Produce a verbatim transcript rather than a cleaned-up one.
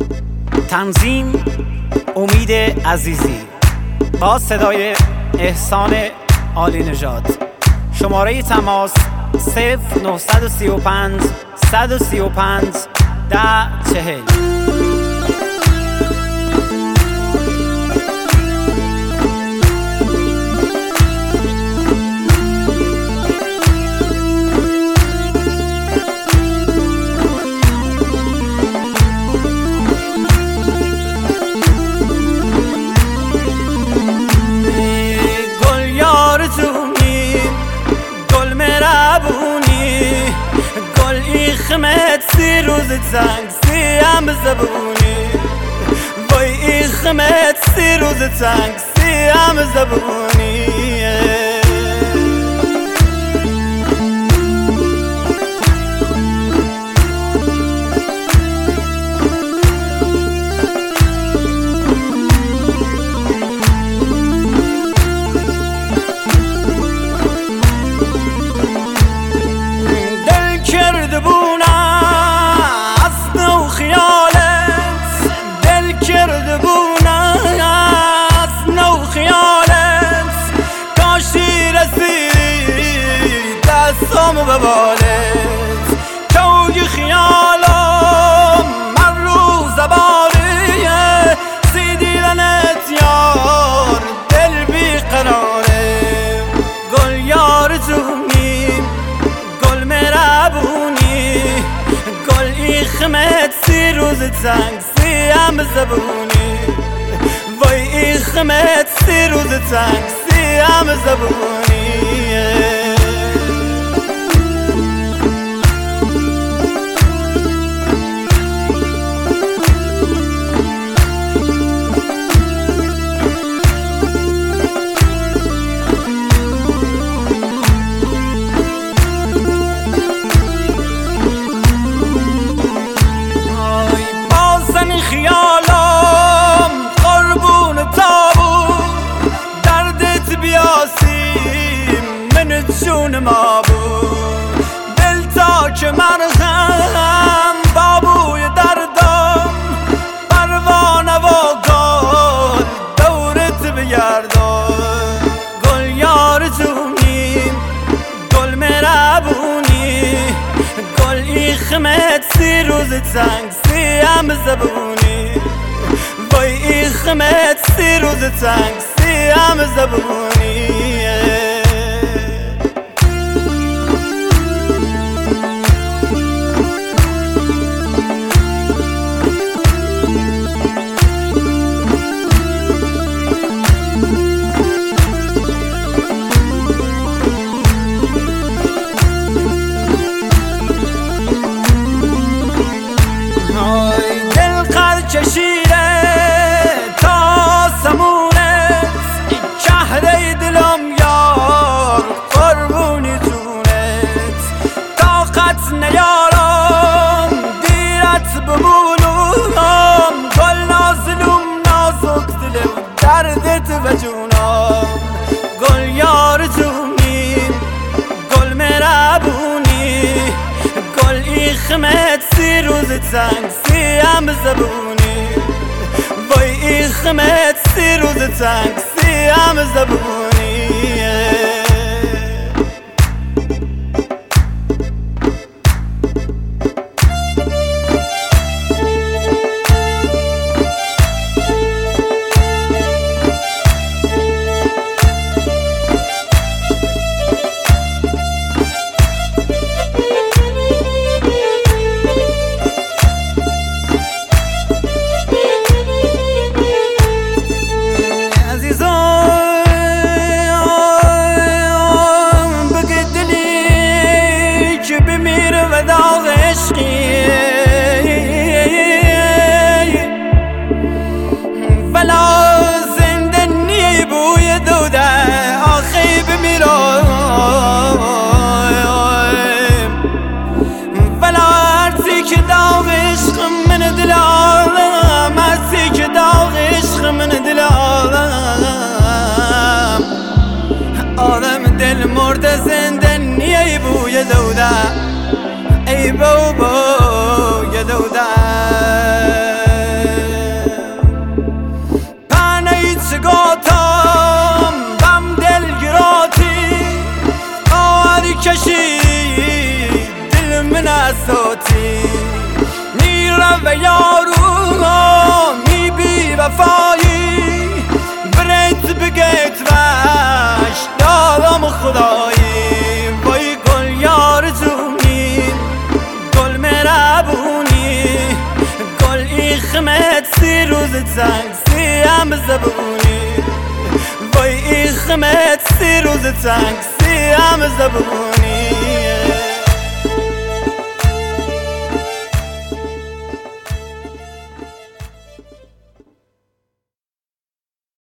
تنظیم امید عزیزی با صدای احسان عالی نژاد. شماره تماس صفر نه سه پنج صد و سی و پنج ده چهل. خمت سی روز تنگ سیم زبونی وای این خمت سی روز تنگ سیم زبونی دل کرده بونم دستم به بالت کوی خیالم من رو زبانیه سی دیدنت یار دل بی قراره گل یار جونی گل مربونی گل ایخمت سی روز تنگ سیم زبونی وای ایخمت سی روز تنگ سیم زبونی خیالم قربون تابون دردت بیاسیم من جون ما بود دل تا که مرهم بابوی دردم پروانه و گل دورت بگردم گل یار جونی گل مربونی گل ایخمت سی روز تنگ سیم زبونی وای ایخمت سی روز تنگ سیم زبونی چشیره تا سمونت چهره دلم یار قربونی جونت طاقت نیارم دیرت بمونم گل نازلوم نازک دلم دردت و جونم گل یار جونی گل مربونی گل ایخمت سی روز تنگ سیم زبونی وای ایخمت سی روز تنگ سیم زبونی دل مرده زنده نیه بوی دوده ای بابا یه دوده بساتی میرم و یارو می بی وفایی برد بگیت وش دارم خدایی وای گل یار جونی گل مرابونی گل ایخمت سی روز تنگ سی هم زبونی وای ایخمت سی روز تنگ سی هم زبونی